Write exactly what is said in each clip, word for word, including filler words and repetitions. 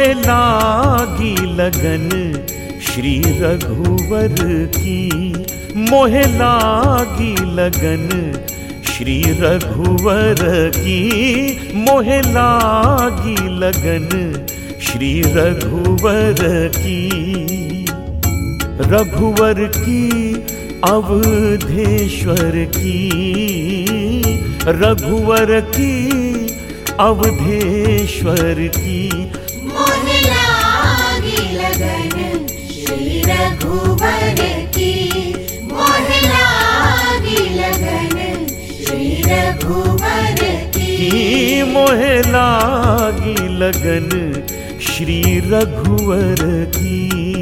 मोहे लागी लगन श्री रघुवर की, मोहे लागी लगन श्री रघुवर की, मोहे लागी लगन श्री रघुवर की। रघुवर की अवधेश्वर की, रघुवर की अवधेश्वर की। मोहे लागी लगन श्री रघुवर की, मोहे लागी लगन श्री रघुवर की, मोहे लागी लगन श्री रघुवर की।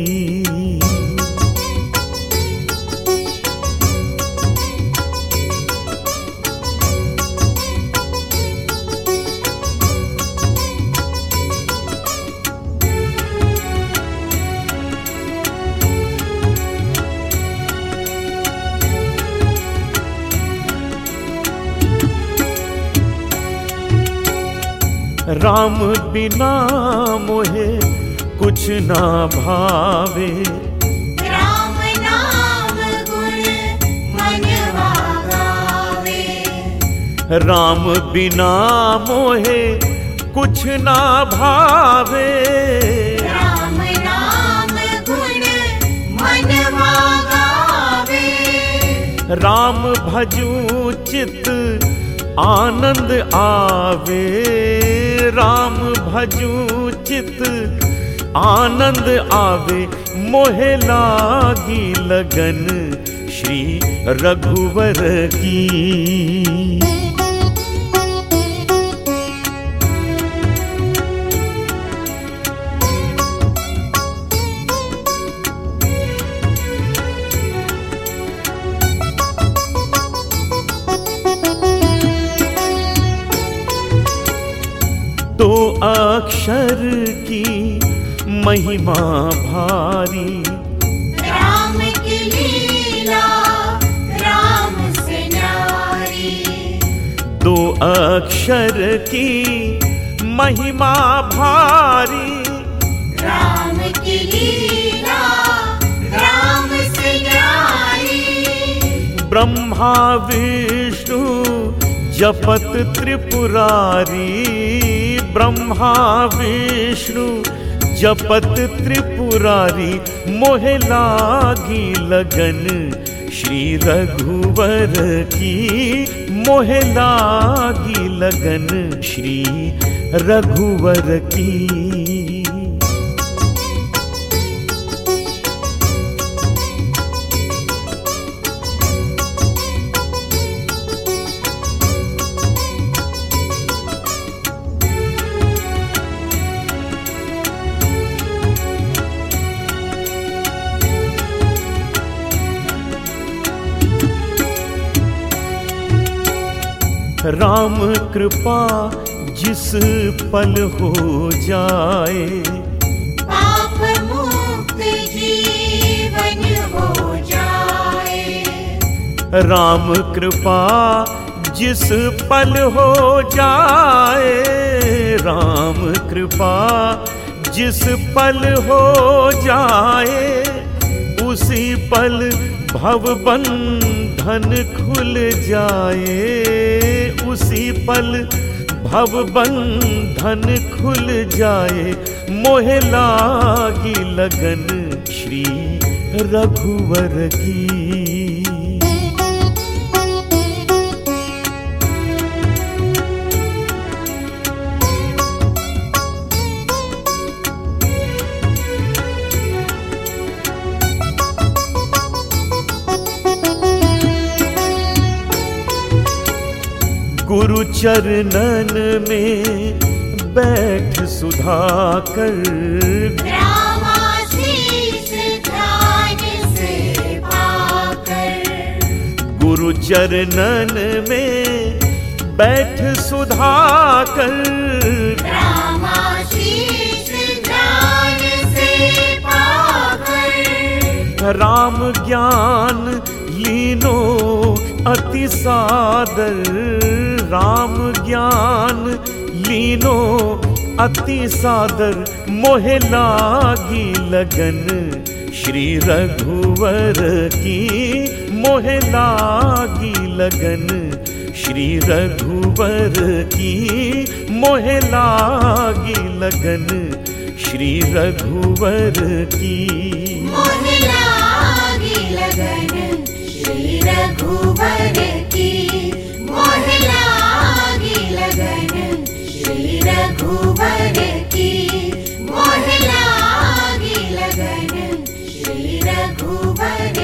राम बिना मोहे कुछ ना भावे, राम नाम गुण मनवा गावे। राम बिना मोहे कुछ ना भावे, राम नाम गुण मनवा गावे। राम भजू चित आनंद आवे, राम भजू चित आनंद आवे। मोहे लागी लगन श्री रघुवर की। दो अक्षर की महिमा भारी, राम की लीला राम से न्यारी। दो अक्षर की महिमा भारी, राम की लीला राम से न्यारी। ब्रह्मा विष्णु जपत त्रिपुरारी, ब्रह्मा विष्णु जपत त्रिपुरारी। मोहे लागी लगन श्री रघुवर की, मोहे लागी लगन श्री रघुवर की। राम कृपा जिस पल हो जाए, पाप मुक्त जीवन हो जाए। राम कृपा जिस पल हो जाए, राम कृपा जिस पल हो जाए। उसी पल भव बंधन खुल जाए, उसी पल भव बंधन खुल जाए। मोहे लागी लगन श्री रघुवर की। गुरु चरणन में बैठ सुधाकर, रामाशीष ध्यान से पाकर। गुरु चरणन में बैठ सुधाकर, रामाशीष ध्यान से पाकर। राम ज्ञान लीनो अति सादर, राम ज्ञान लीनो अति सादर। मोहे लागी लगन श्री रघुवर की, मोहे लागी लगन श्री रघुवर की, मोहे लागी लगन श्री रघुवर की। मोहे लागी लगन श्री रघुवर की, मोहे लागी लगन श्री रघुवर की, मोहे लागी लगन श्री रघुवर